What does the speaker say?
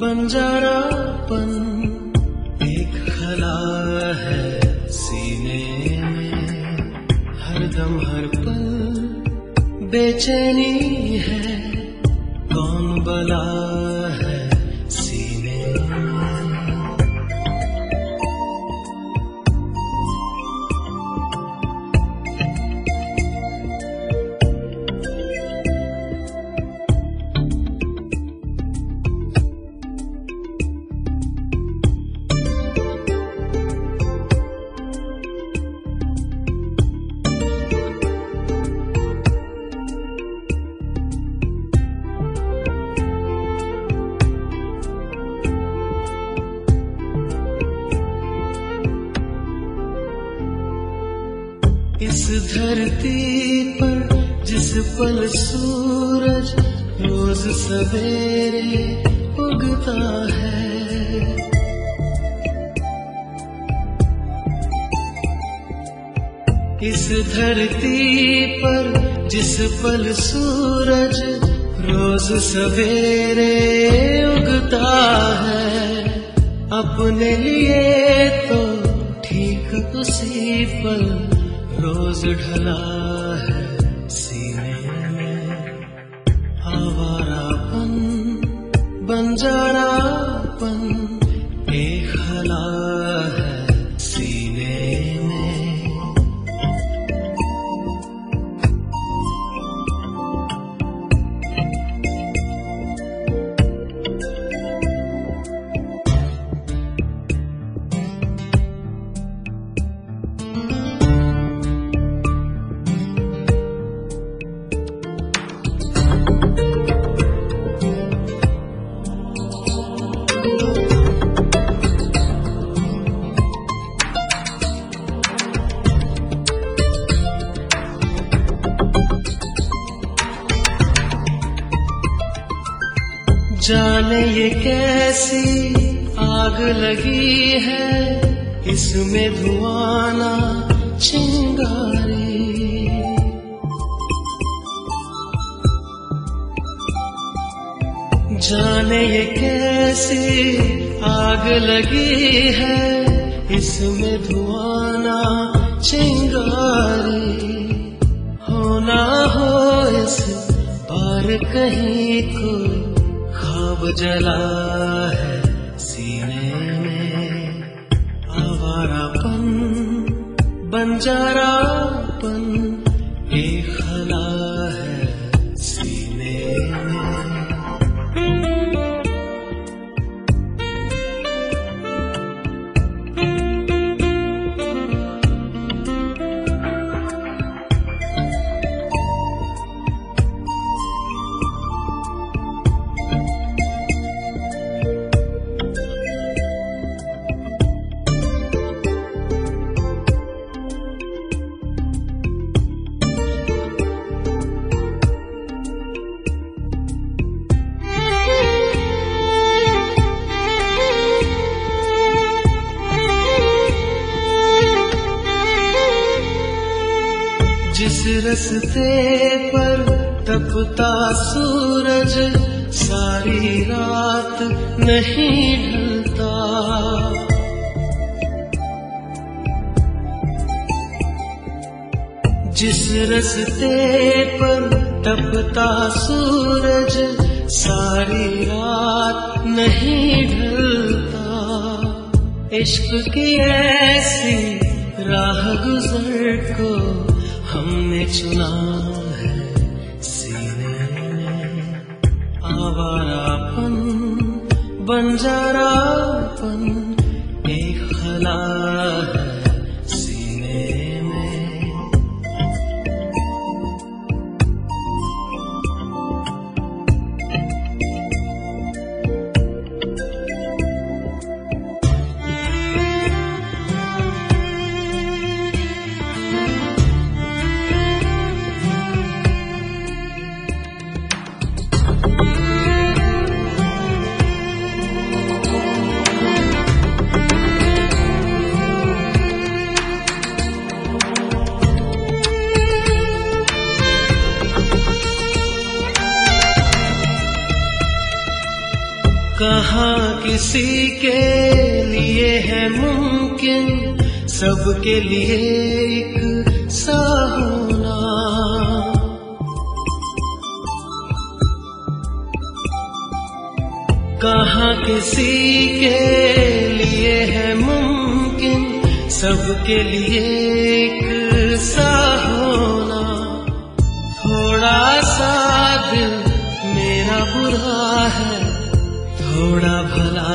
बंजारापन एक खला है सीने में, हरदम हर पल बेचैनी है, कौन बला है सीने में। इस धरती पर जिस पल सूरज रोज सवेरे उगता है, इस धरती पर जिस पल सूरज रोज सवेरे उगता है, अपने लिए तो ठीक उसी पल रोज ढला है सीने में। आवारापन बंजारापन एक खला है सीने में। जाने ये कैसी आग लगी है, इसमें धुआं ना चिंगारी। जाने ये कैसी आग लगी है, इसमें धुआं ना चिंगारी। हो ना हो इस बार कहीं कोई ख्वाब जला है सीने में। आवारापन बंजारापन एक खला है सीने में। जिस रस्ते पर तपता सूरज सारी रात नहीं ढलता, जिस रस्ते पर तपता सूरज सारी रात नहीं ढलता, इश्क की ऐसी राह गुजर को हमने चुना है सीने में। आवारापन बंजारापन एक खला है सीने में। कहाँ किसी के लिए है मुमकिन सबके लिए एक सा होना। कहाँ किसी के लिए है मुमकिन सबके लिए एक सा होना। थोड़ा सा दिल मेरा बुरा है, थोड़ा भला